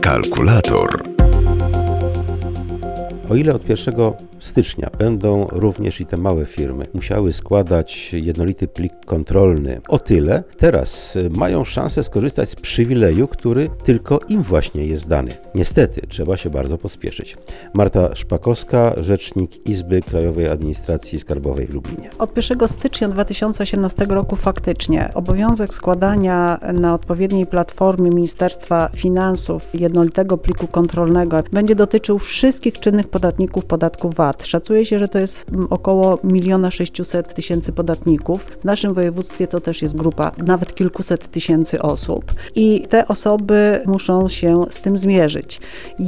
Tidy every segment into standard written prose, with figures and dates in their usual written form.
Kalkulator. O ile od 1 stycznia będą również i te małe firmy musiały składać jednolity plik kontrolny, o tyle teraz mają szansę skorzystać z przywileju, który tylko im właśnie jest dany. Niestety, trzeba się bardzo pospieszyć. Marta Szpakowska, rzecznik Izby Krajowej Administracji Skarbowej w Lublinie. Od 1 stycznia 2018 roku faktycznie obowiązek składania na odpowiedniej platformie Ministerstwa Finansów jednolitego pliku kontrolnego będzie dotyczył wszystkich czynnych podatników podatku VAT. Szacuje się, że to jest około 1 600 000 podatników. W naszym województwie to też jest grupa nawet kilkuset tysięcy osób i te osoby muszą się z tym zmierzyć.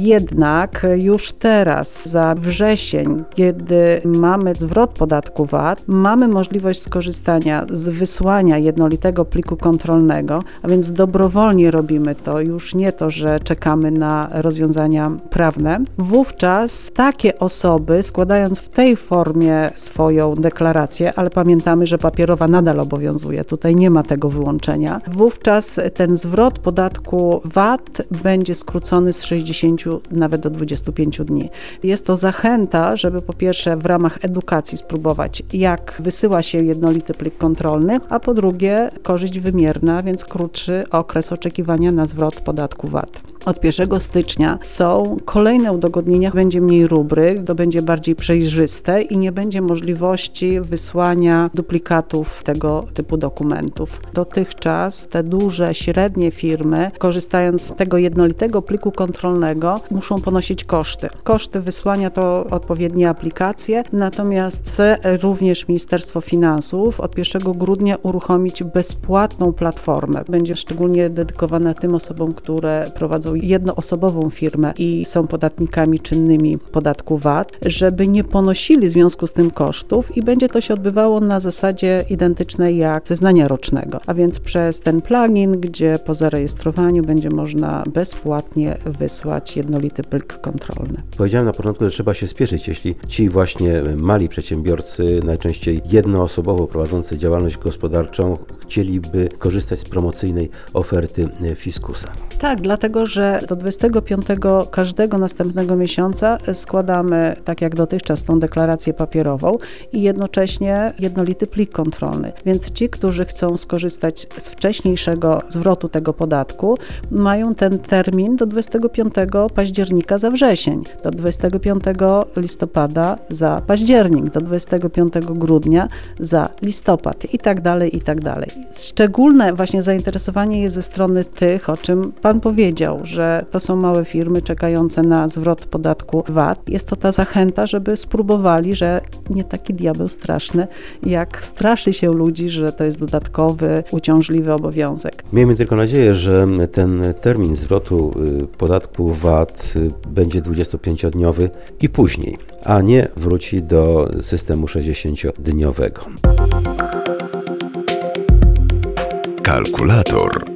Jednak już teraz za wrzesień, kiedy mamy zwrot podatku VAT, mamy możliwość skorzystania z wysłania jednolitego pliku kontrolnego, a więc dobrowolnie robimy to, już nie to, że czekamy na rozwiązania prawne. Wówczas takie osoby, składając w tej formie swoją deklarację, ale pamiętamy, że papierowa nadal obowiązuje, tutaj nie ma tego wyłączenia, wówczas ten zwrot podatku VAT będzie skrócony z 60 nawet do 25 dni. Jest to zachęta, żeby po pierwsze w ramach edukacji spróbować, jak wysyła się jednolity plik kontrolny, a po drugie korzyść wymierna, więc krótszy okres oczekiwania na zwrot podatku VAT. Od 1 stycznia są kolejne udogodnienia, będzie mniej rubryk, to będzie bardziej przejrzyste i nie będzie możliwości wysłania duplikatów tego typu dokumentów. Dotychczas te duże, średnie firmy, korzystając z tego jednolitego pliku kontrolnego, muszą ponosić koszty. Koszty wysłania to odpowiednie aplikacje, natomiast chce również Ministerstwo Finansów od 1 grudnia uruchomić bezpłatną platformę. Będzie szczególnie dedykowana tym osobom, które prowadzą jednoosobową firmę i są podatnikami czynnymi podatku VAT, żeby nie ponosili w związku z tym kosztów i będzie to się odbywało na zasadzie identycznej jak zeznania rocznego. A więc przez ten plugin, gdzie po zarejestrowaniu będzie można bezpłatnie wysłać jednolity plik kontrolny. Powiedziałem na początku, że trzeba się spieszyć, jeśli ci właśnie mali przedsiębiorcy, najczęściej jednoosobowo prowadzący działalność gospodarczą, chcieliby korzystać z promocyjnej oferty fiskusa. Tak, dlatego że do 25 każdego następnego miesiąca składamy, tak jak dotychczas, tą deklarację papierową i jednocześnie jednolity plik kontrolny. Więc ci, którzy chcą skorzystać z wcześniejszego zwrotu tego podatku, mają ten termin do 25 października za wrzesień, do 25 listopada za październik, do 25 grudnia za listopad i tak dalej, i tak dalej. Szczególne właśnie zainteresowanie jest ze strony tych, o czym Pan powiedział, że to są małe firmy czekające na zwrot podatku VAT. Jest to ta zachęta, żeby spróbowali, że nie taki diabeł straszny, jak straszy się ludzi, że to jest dodatkowy, uciążliwy obowiązek. Miejmy tylko nadzieję, że ten termin zwrotu podatku VAT będzie 25-dniowy i później, a nie wróci do systemu 60-dniowego. Kalkulator.